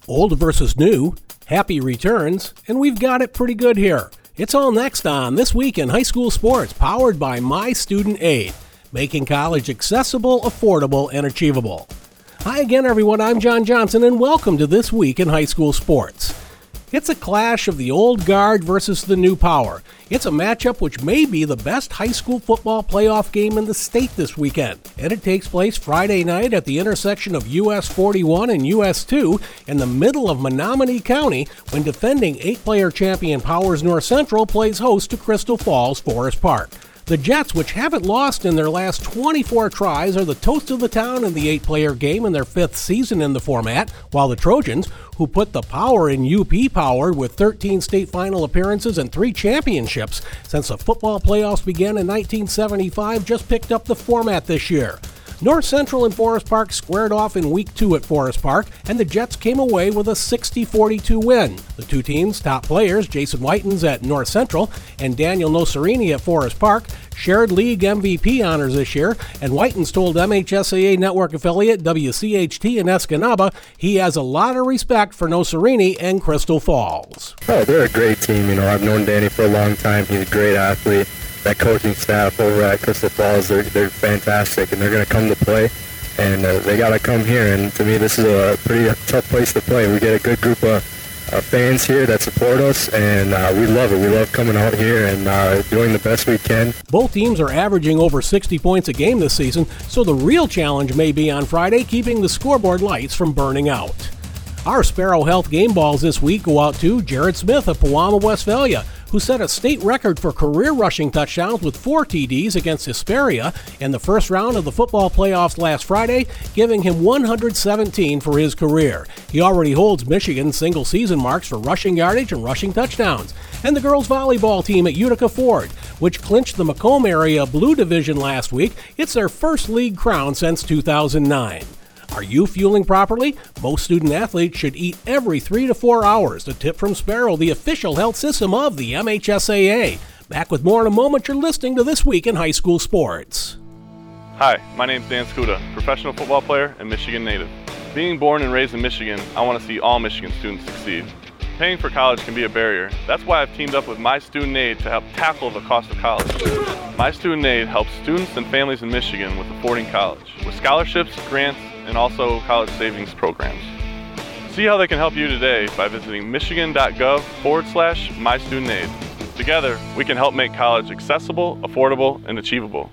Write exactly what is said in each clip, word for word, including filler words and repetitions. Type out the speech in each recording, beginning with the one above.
Old versus new, happy returns, and we've got it pretty good here. It's all next on This Week in High School Sports, powered by My Student Aid, making college accessible, affordable, and achievable. Hi again, everyone. I'm John Johnson, and welcome to This Week in High School Sports. It's a clash of the old guard versus the new power. It's a matchup which may be the best high school football playoff game in the state this weekend. And it takes place Friday night at the intersection of U S forty-one and U S two in the middle of Menominee County when defending eight-player champion Powers North Central plays host to Crystal Falls Forest Park. The Jets, which haven't lost in their last twenty-four tries, are the toast of the town in the eight-player game in their fifth season in the format, while the Trojans, who put the power in U P power with thirteen state final appearances and three championships since the football playoffs began in nineteen seventy-five, just picked up the format this year. North Central and Forest Park squared off in week two at Forest Park, and the Jets came away with a sixty forty-two win. The two teams' top players, Jason Whitens at North Central and Daniel Nocerini at Forest Park, shared league M V P honors this year, and Whitens told M H S A A network affiliate W C H T in Escanaba he has a lot of respect for Nocerini and Crystal Falls. Oh, they're a great team. You know, I've known Danny for a long time. He's a great athlete. That coaching staff over at Crystal Falls, they're, they're fantastic, and they're going to come to play, and uh, they got to come here. And to me, this is a pretty tough place to play. We get a good group of uh, fans here that support us, and uh, we love it. We love coming out here and uh, doing the best we can. Both teams are averaging over sixty points a game this season, so the real challenge may be on Friday, keeping the scoreboard lights from burning out. Our Sparrow Health game balls this week go out to Jared Smith of Pewamo, Westphalia, who set a state record for career rushing touchdowns with four T Ds against Hesperia in the first round of the football playoffs last Friday, giving him one hundred seventeen for his career. He already holds Michigan's single-season marks for rushing yardage and rushing touchdowns. And the girls' volleyball team at Utica Ford, which clinched the Macomb area Blue Division last week, it's their first league crown since two thousand nine. Are you fueling properly? Most student athletes should eat every three to four hours. A tip from Sparrow, the official health system of the M H S A A. Back with more in a moment. You're listening to This Week in High School Sports. Hi, my name's Dan Skuda, professional football player and Michigan native. Being born and raised in Michigan, I want to see all Michigan students succeed. Paying for college can be a barrier. That's why I've teamed up with My Student Aid to help tackle the cost of college. My Student Aid helps students and families in Michigan with affording college, with scholarships, grants, and also college savings programs. See how they can help you today by visiting michigan.gov forward slash my student aid. Together, we can help make college accessible, affordable, and achievable.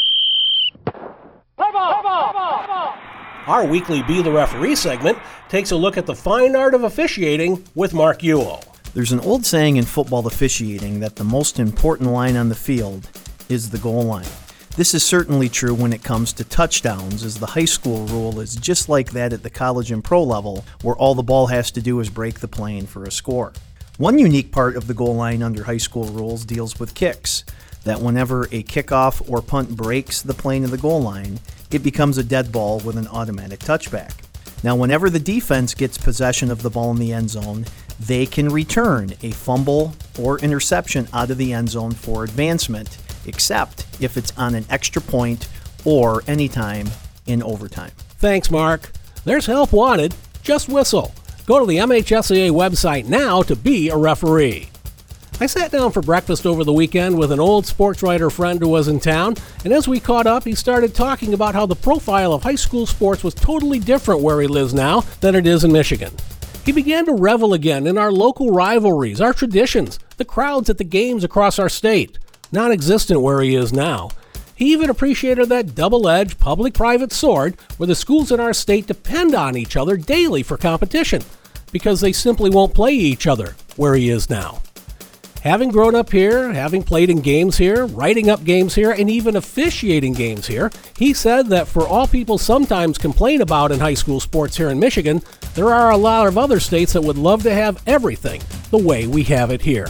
Our weekly Be the Referee segment takes a look at the fine art of officiating with Mark Ewell. There's an old saying in football officiating that the most important line on the field is the goal line. This is certainly true when it comes to touchdowns, as the high school rule is just like that at the college and pro level, where all the ball has to do is break the plane for a score. One unique part of the goal line under high school rules deals with kicks, that whenever a kickoff or punt breaks the plane of the goal line, it becomes a dead ball with an automatic touchback. Now, whenever the defense gets possession of the ball in the end zone, they can return a fumble or interception out of the end zone for advancement, except if it's on an extra point or anytime in overtime. Thanks, Mark. There's help wanted. Just whistle. Go to the M H S A A website now to be a referee. I sat down for breakfast over the weekend with an old sports writer friend who was in town, and as we caught up, he started talking about how the profile of high school sports was totally different where he lives now than it is in Michigan. He began to revel again in our local rivalries, our traditions, the crowds at the games across our state. Non-existent where he is now. He even appreciated that double-edged public-private sword where the schools in our state depend on each other daily for competition because they simply won't play each other where he is now. Having grown up here, having played in games here, writing up games here, and even officiating games here, he said that for all people sometimes complain about in high school sports here in Michigan, there are a lot of other states that would love to have everything the way we have it here.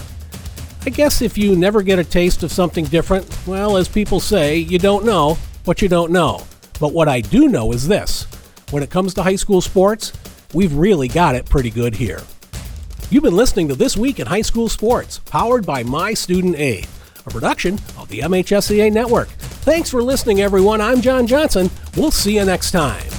I guess if you never get a taste of something different, well, as people say, you don't know what you don't know. But what I do know is this. When it comes to high school sports, we've really got it pretty good here. You've been listening to This Week in High School Sports, powered by My Student Aid, a production of the M H S A A Network. Thanks for listening, everyone. I'm John Johnson. We'll see you next time.